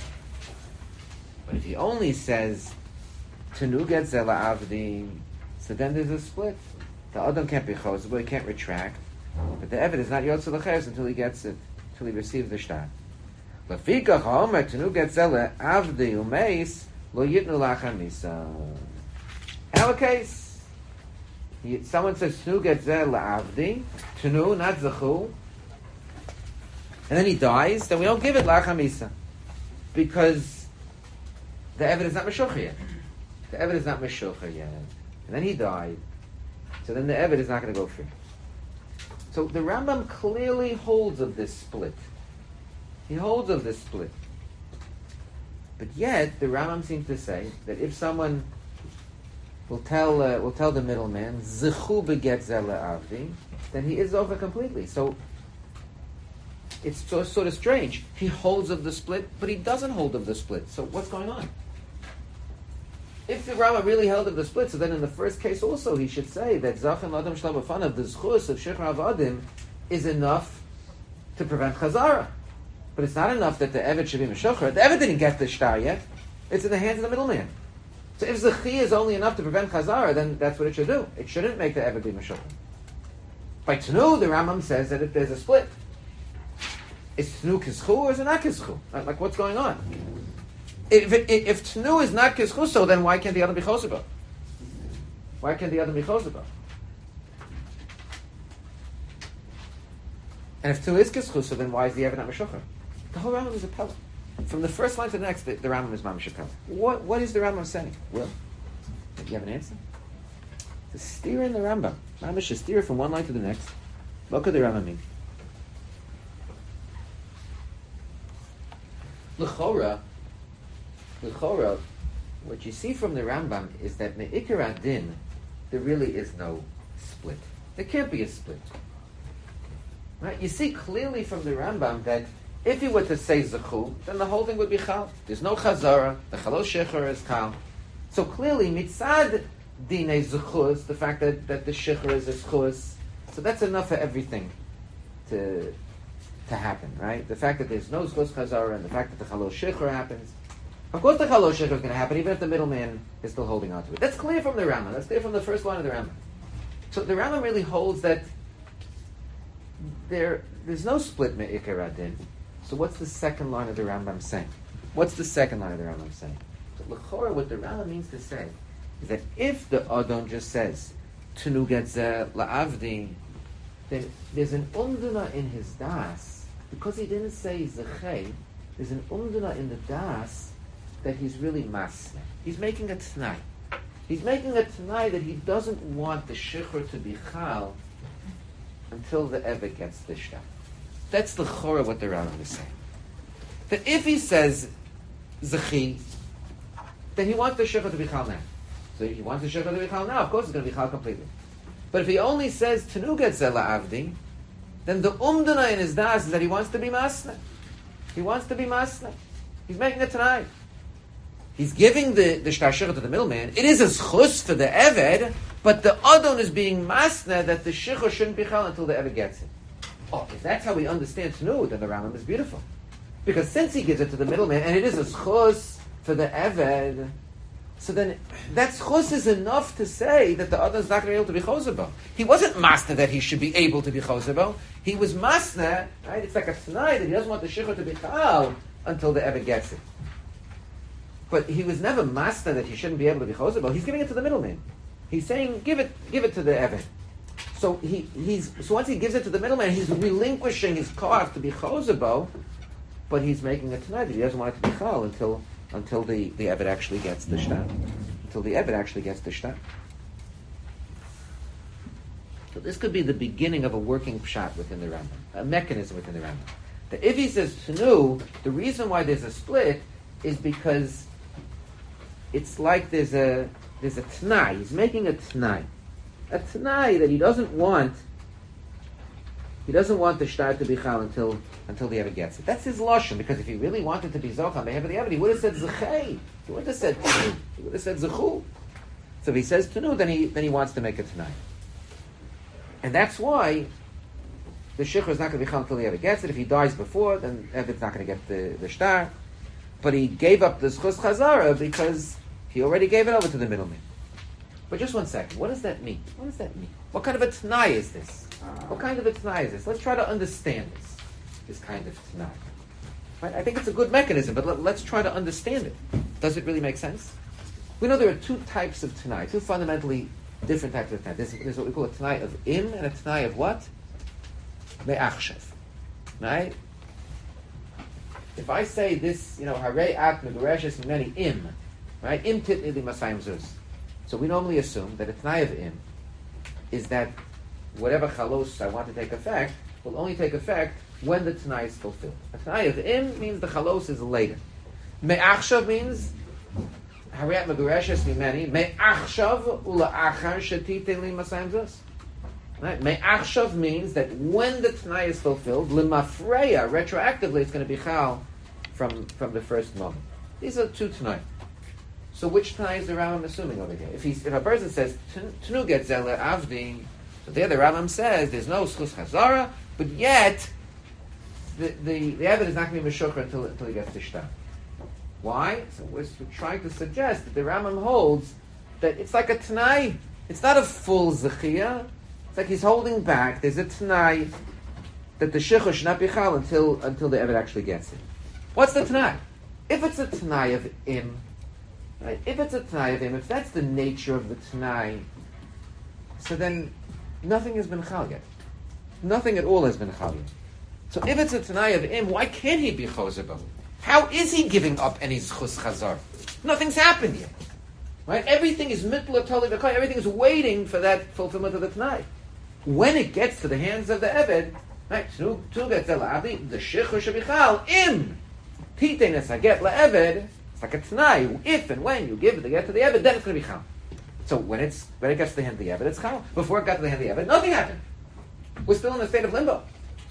A: But if he only says Tenu get zela avdi, so then there's a split. The Adam can't be chosbo, he can't retract. But the Eved is not Yotze L'cheres until he gets it, until he receives the shtar. L'fikach ha'omer Tenu get zela avdi umeis lo yitnu lachan misa. Our case, someone says Tenu get zela avdi, Tenu, not Zechu, and then he dies, then we don't give it lachan misa. Because the Eved is not Meshucha yet. The Eved is not Meshucha yet. And then he died. So then the Eved is not going to go free. So the Rambam clearly holds of this split. He holds of this split. But yet, the Rambam seems to say that if someone will tell the middleman, Zechu beget zela avdi, then he is over completely. So it's sort of strange. He holds of the split, but he doesn't hold of the split. So what's going on? If the Rambam really held of the split, so then in the first case also he should say that Zachem Adam Shlab Afanav, the Zchus of Shechar Avadim, is enough to prevent Chazara. But it's not enough that the Eved should be Meshuchar. The Eved didn't get the shtar yet. It's in the hands of the middleman. So if Zechi is only enough to prevent Chazara, then that's what it should do. It shouldn't make the Eved be Meshuchar. By Tenu, the Rambam says that if there's a split, is Tenu Kizchu or is it not Kizchu? Like what's going on? If Tenu is not Kizchuso, then why can't the other be Chosabo? Why can't the other be Chosabo? And if Tenu is Kizchuso, then why is the Eved not Meshuchar? The whole Rambam is a Pella. From the first line to the next, the Rambam is Mamash Pella. What is the Rambam saying? Will, do you have an answer? The steer in the Rambam. Mamash is steer from one line to the next. What could the Rambam mean? L'chora, what you see from the Rambam is that Me'ikar Adin, there really is no split. There can't be a split. Right? You see clearly from the Rambam that if he were to say Zechu, then the whole thing would be Chal. There's no Chazara, the Chalo Shecher is Chal. So clearly, Mitzad Dinei Zechus, the fact that the Shecher is a Zechus, so that's enough for everything to happen, right? The fact that there's no Zechus Chazara and the fact that the Chalo Shecher happens, of course the Chalo Shecher is going to happen, even if the middleman is still holding on to it. That's clear from the Rambam. That's clear from the first line of the Rambam. So the Rambam really holds that there's no split Me'ikar Adin. So what's the second line of the Rambam saying? What's the second line of the Rambam saying? So l'chora, what the Rambam means to say is that if the Adon just says Tenu Getzeh La'avdi, then there's an umduna in his das, because he didn't say Zechei, there's an umduna in the das that he's really masna. He's making a t'nai. He's making a t'nai that he doesn't want the shechur to be chal until the Eved gets the shtar. That's the chora what the Rambam is saying. That if he says Zechi, then he wants the shechur to be chal now. So if he wants the shechur to be chal now, of course it's going to be chal completely. But if he only says Tenu Getzeh La'avdi, then the umdana in his das is that he wants to be masna. He wants to be masna. He's making it tonight. He's giving the shtar shechur to the middleman. It is a zchus for the Eved, but the Adon is being masna that the shechur shouldn't be chal until the Eved gets it. Oh, if that's how we understand Tenu, then the Rambam is beautiful. Because since he gives it to the middleman, and it is a zchus for the Eved, so then that zchus is enough to say that the other is not going to be able to be chosebo. He wasn't masna that he should be able to be chosebo. He was masna, right? It's like a t'nai that he doesn't want the shechur to be chal until the Eved gets it. But he was never masna that he shouldn't be able to be chosebo. He's giving it to the middleman. He's saying, give it to the Eved. So so once he gives it to the middleman, he's relinquishing his koach to be chosebo, but he's making a t'nai that he doesn't want it to be chal until the Eved actually gets the shtar. Until the Eved actually gets the shtar. So this could be the beginning of a working pshat within the Rambam, a mechanism within the Rambam. That if he says Tenu, the reason why there's a split is because it's like there's a there's a t'nai. He's making a t'nai that he doesn't want. He doesn't want the shtar to be chal until the Eved gets it. That's his lashon, because if he really wanted to be zochah behev the Eved, he would have said zechei. He would have said tenu. He would have said zechu. So if he says tenu, then he wants to make a t'nai. And that's why the shikha is not going to be chal until the Eved gets it. If he dies before, then Eved's not going to get the shtar. But he gave up the zchus chazara because he already gave it over to the middleman. But just 1 second, what does that mean? What does that mean? What kind of a t'nai is this? What kind of a t'nai is this? Let's try to understand this kind of t'nai. Right? I think it's a good mechanism, but let's try to understand it. Does it really make sense? We know there are two types of t'nai, two fundamentally different types of t'nai. There's what we call a t'nai of im and a t'nai of what? Me'achshav. Right? If I say this, harei at megureshes many im, right? Im titni li masayim zuz. So we normally assume that a t'nai of im is that whatever chalos I want to take effect will only take effect when the t'nai is fulfilled. A t'nai of im means the chalos is later. Me'achshav means harei at megureshes mimeni me'achshav ula'achar shetitni li masayim zuz. Right? Me'achshav means that when the t'nai is fulfilled, limafreya, retroactively, it's going to be chal from the first moment. These are two t'nai. So which t'nai is the Rambam assuming over here? If a person says t'nu get zela avdi, so there the Rambam says there's no schus chazara, but yet the Eved is not going to be meshukra until he gets the shtar. Why? So we're trying to suggest that the Rambam holds that it's like a t'nai. It's not a full zechiyah. It's like he's holding back. There's a t'nai that the shechur should not be chal until the Eved actually gets it. What's the t'nai? If it's a t'nai of im, right? If it's a t'nai of im, if that's the nature of the t'nai, so then nothing has been chal yet. Nothing at all has been chal yet. So if it's a t'nai of im, why can't he be chozeh? How is he giving up any zchus chazar? Nothing's happened yet. Right? Everything is mitla toli v'kay. Everything is waiting for that fulfillment of the t'nai. When it gets to the hands of the Eved, right? The shechur shebichal im titenes haget laEved. It's like a t'nai. If and when you give the get to the Eved, then it's going to be chal. So when it gets to the hand of the Eved, it's chal. Before it got to the hand of the Eved, nothing happened. We're still in a state of limbo.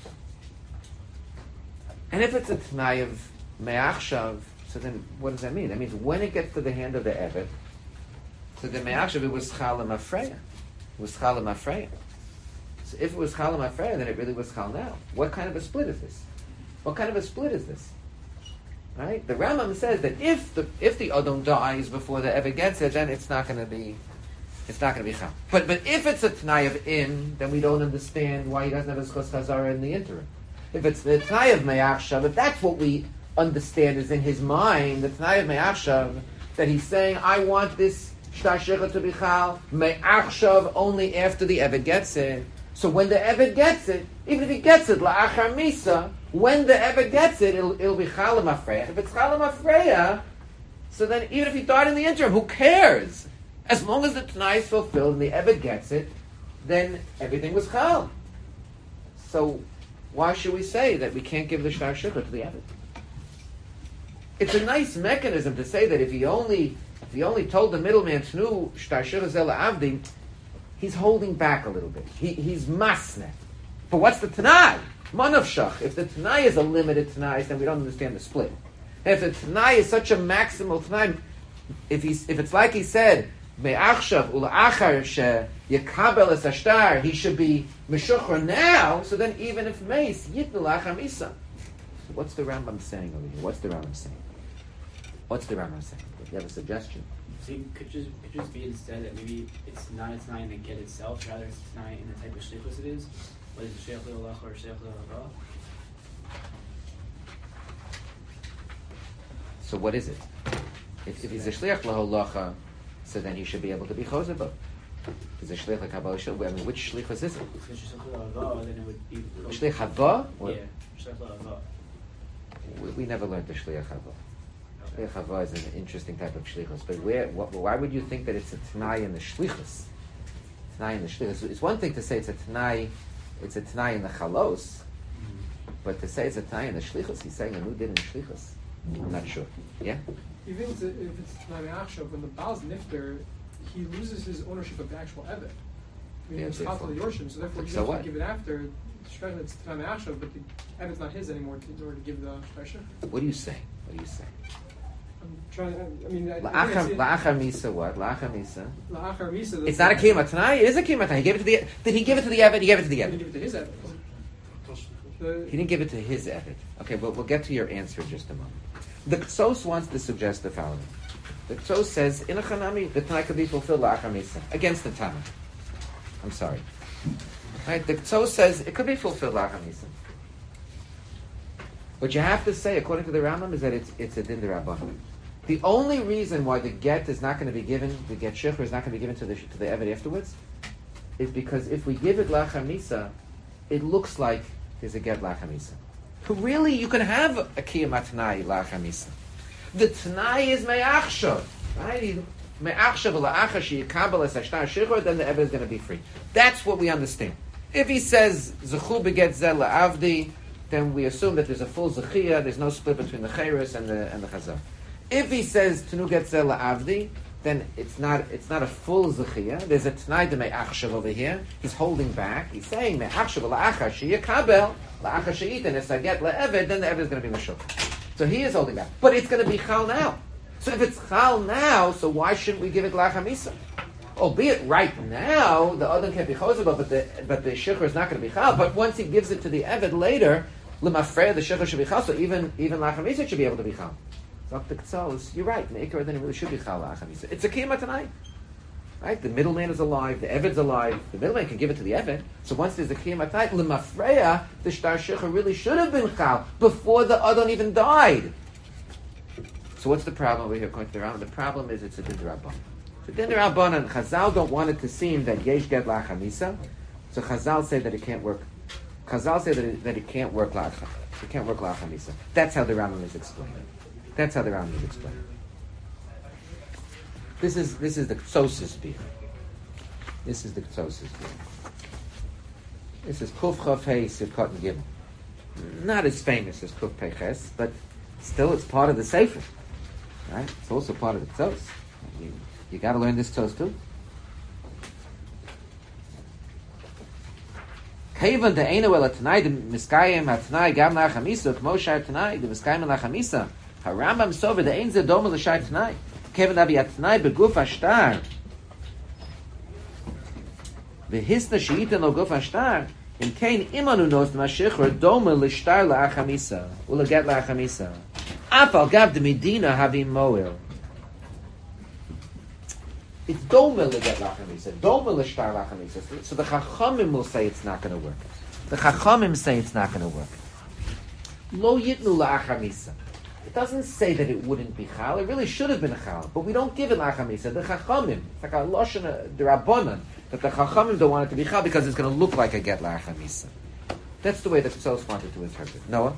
A: And if it's a t'nai of me'achshav, so then what does that mean? That means when it gets to the hand of the Eved, so the me'achshav, it was chal l'mafreya. It was chal l'mafreya. So if it was chal l'mafreya, then it really was chal now. What kind of a split is this? What kind of a split is this? Right? The Rambam says that if the Adam dies before the Eved gets it, then it's not going to be chal. But if it's a t'nai of im, then we don't understand why he doesn't have a zchus chazara in the interim. If it's the t'nai of me'achshav, if that's what we understand is in his mind, the t'nai of me'achshav, that he's saying, I want this shtar shecha to be chal me'achshav only after the Eved gets it. So when the Eved gets it, even if he gets it la'achar misa, when the Eved gets it, it'll be chal l'mafreya. If it's chal l'mafreya, so then even if he died in the interim, who cares? As long as the t'nai is fulfilled and the Eved gets it, then everything was chal. So why should we say that we can't give the shtar shecha to the Eved? It's a nice mechanism to say that if he only told the middleman tnu shtar shecha zela avdi, he's holding back a little bit. He's masne. But what's the t'nai? Manav shach. If the t'nai is a limited t'nai, then we don't understand the split. And if the t'nai is such a maximal t'nai, if it's like he said, me'achshav ula'achar she yekabel es ashtar, he should be meshuchar now. So then even if meis yitnu la'achar misa. What's the Rambam saying over here? What's the Rambam saying? Do you have a suggestion?
H: So it could just be instead that maybe it's not a t'nai in the get itself, rather it's a t'nai in the type of shlichus it is. What is the sheikh l'olach or sheikh l'hara?
A: So what is it? If he's a shliach l'holacha, so then he should be able to be chozeh bo. Is a shliach l'kabbalah shel? I mean, which shlichus is it?
H: If it's sheikh l'hara, then it would be
A: Shliach hava?
H: yeah, sheikh l'hara.
A: We never learned the shliach hava. Shliach hava is an interesting type of shlichus, but why would you think that it's a t'nai in the shlichus? T'nai in the shlichus. It's one thing to say it's a t'nai in the chalos, but to say it's a t'nai in the shlichus, he's saying a new din in the shlichus. I'm not sure. Yeah?
C: Even if it's not an achshav, when the Baal's nifter, he loses his ownership of the actual Evet. I mean,
A: Yeah,
C: it's
A: therefore.
C: Chatal Yorshim, so therefore he
A: So
C: has
A: what?
C: to give it after. Shkach, it's Tanam Ashav, but the Evet's not his anymore in order to give the Shkach.
A: What do you say? What do you say?
C: I'm trying. I mean, I
A: La'achar
C: think
A: la'achar misa what? La'achar misa.
C: La'achar Misa.
A: It's not a kiyum tonight. It is a kiyum tonight. He gave it to the. Did he give it to the Evet? He gave it to the
C: He
A: Evet.
C: didn't give it to his Evet.
A: He didn't give it to his Evet. Okay, but we'll get to your answer in just a moment. The Ktsos wants to suggest the following. The Ktsos says, in a Chanami, the Tanai could be fulfilled la'achar misa. Against the Tana. I'm sorry. Right? The Ktsos says it could be fulfilled la'achar misa. What you have to say, according to the Rambam, is that it's a din d'Rabbanan. The only reason why the get is not going to be given, the get shechur is not going to be given to the Evet afterwards, is because if we give it la'achar misa, it looks like there's a get la'achar misa. Really, you can have a kiyum atnai la'achar misa. The tnai is me'achshav, right? Me'achshav la'achar she'yikabel es hashtar shechur, then the Evet is going to be free. That's what we understand. If he says zechu beget zeh la'avdi, then we assume that there's a full zechiyah. There's no split between the chayris and the chazar. If he says tenu get zeh la'avdi, then it's not a full zechiyah. There's a tnai de me'achshav over here. He's holding back. He's saying me'achshav la'achar she'yikabel la'achar she'iten es haget la'eved, then the eved is going to be meshul. So he is holding back, but it's going to be chal now. So if it's chal now, so why shouldn't we give it la'achar misa? Albeit right now the adam can't be chosabah, but the shechur is not going to be chal. But once he gives it to the eved later, l'mafreya the shechur should be chal. So even la'achar misa should be able to be chal. So the Ktsos, you're right. Meikar then it really should be chal la'achar misa. It's a kiyum tonight. Right? The middleman is alive, the Eved's alive, the middleman can give it to the Eved. So once there's a Kiyam Atayt, L'mafreya, the Shtar Shecha really should have been Chal before the Adon even died. So what's the problem over here according to the Rambam? The problem is it's a Din D'Rabbanan. The Din D'Rabbanan, Chazal don't want it to seem that Yesh Get La'achar Misa, so Chazal say that it can't work. Chazal say that it can't work La'achar. It can't work La'achar Misa. That's how the Rambam is explained. That's how the Rambam is explained. This is the Ktsos beer. This is the Ktsos beer. This is Kuf Chav Hei Sivkot and Gimel. Not as famous as Kuf Pei Ches, but still it's part of the Sefer. Right? It's also part of the Ktsos. You got to learn this Ktsos too. Keivan de Eino El Tanai de Miskayim HaTanai Gam La'achar Misa Kmo Shai Tanai de Miskayim La'achar Misa HaRambam Sover de Ein Ze Doma L'Shai Tanai Kevin Abi Atnai beguf ashtar. V'hisna she'iten lo guf ashtar. In kain imanu nos d'mashichur doma l'shtar la'achar misa. U'leget la'achar misa. Afal gav de medina havim moel. It's doma leget la'achar misa. Doma l'shtar la'achar misa. So the Chachamim will say it's not going to work. The Chachamim say it's not going to work. Lo yitnu la'achar misa. It doesn't say that it wouldn't be chal. It really should have been chal, but we don't give it la'achar misa. The chachamim, it's like a loshon d'Rabbanan, that the chachamim don't want it to be chal because it's going to look like a get la'achar misa. That's the way the Ktsos wanted to interpret. Noah?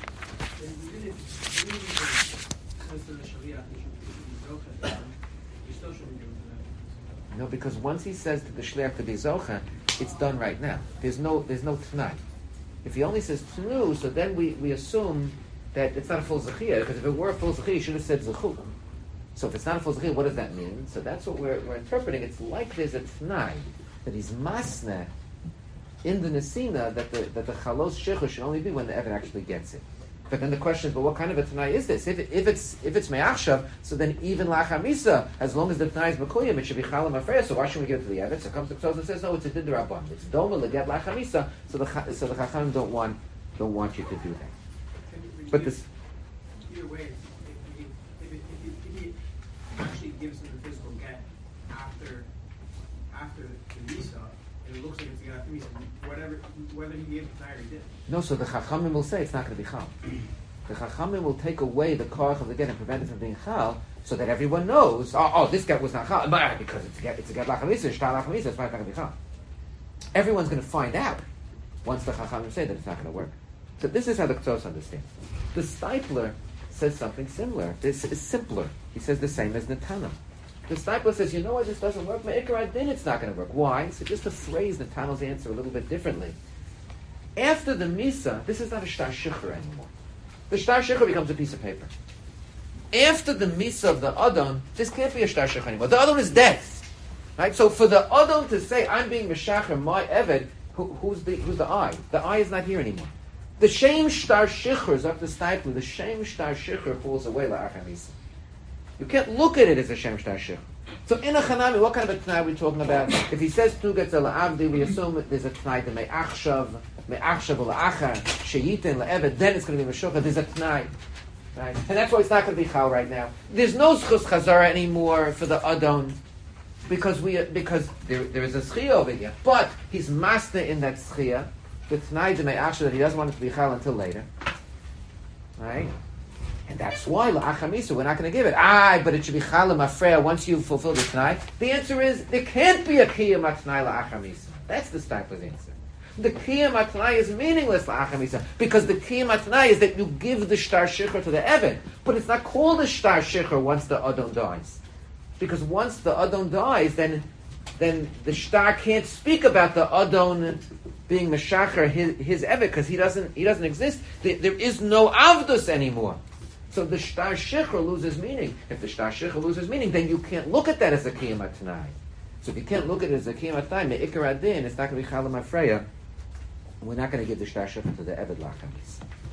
A: No, because once he says to the shliach to be zocha, it's done right now. There's no t'nai. If he only says t'nu, so then we assume that it's not a full zechiyah, because if it were a full zechiyah, you should have said zechu. So if it's not a full zechiyah, what does that mean? So that's what we're interpreting. It's like there's a t'nai, that he's masneh in the nesina, that the chalos shechur should only be when the Eved actually gets it. But then the question is, but what kind of a t'nai is this? If it's me'achshav, so then even la'achar misa, as long as the t'nai is mekuyim, it should be chalam afreya. So why should we give it to the Eved? So comes the Ktsos and says, no, it's a din d'Rabbanan. It's doma leget la'achar misa. So the chachamim don't want you to do that. But this
C: either way, if he actually gives him the physical get after the misa, and it looks like it's the after misa, whether he gave it or he didn't.
A: no, so the chachamim will say it's not going to be chal. The chachamim will take away the koach of the get and prevent it from being chal, so that everyone knows. Oh, this get was not chal, but because it's a get la'achar misa, shtar la'achar misa, it's not going to be chal. Everyone's going to find out once the chachamim say that it's not going to work. So this is how the Ktsos understand. The Stipler says something similar. This is simpler. He says the same as Netanel. The Stipler says, you know why this doesn't work? Me'ikar adin, it's not going to work. Why? So just to phrase Netanel's answer a little bit differently. After the Misa, this is not a Shtar Shechur anymore. The Shtar Shechur becomes a piece of paper. After the Misa of the Adon, this can't be a Shtar Shechur anymore. The Adon is dead. Right? So for the Adon to say, I'm being Meshacher, my Eved, who's the I? The I is not here anymore. The Shem Shtar Shichur is up to Steipler. The Shem Shtar Shichur falls away la'achamisa. You can't look at it as a Shem Shtar Shichur. So in a Chanami, what kind of a T'nai are we talking about? If he says Tugetz La'avdi, we assume that there's a T'nai, the Me'achshav La'achar, Sheyitin La'eved, then it's going to be Meshucha. There's a T'nai. Right? And that's why it's not going to be Chal right now. There's no Zchus Chazara anymore for the Adon. Because there is a Schia over here. But he's master in that Schia. The T'nai, the Me'achshav, that he doesn't want it to be Chal until later. Right? And that's why la'achamisa, we're not going to give it. But it should be chalim afreya once you've fulfilled the t'nai. The answer is, there can't be a kiyam at'nai la'achamisa. That's the Steipler's answer. The kiyam at'nai is meaningless la'achamisa, because the kiyam at'nai is that you give the shtar shichur to the eved. But it's not called a shtar shichur once the adon dies. Because once the adon dies, then the shtar can't speak about the adon being meshacher his eved, because he doesn't exist. There is no avdus anymore. So the shtar shichur loses meaning. If the shtar shichur loses meaning, then you can't look at that as a kiyam atnai. So if you can't look at it as a kiyam atnai, me'ikar adin, it's not going to be chalam afreya. We're not going to give the shtar shichur to the eved lachamis.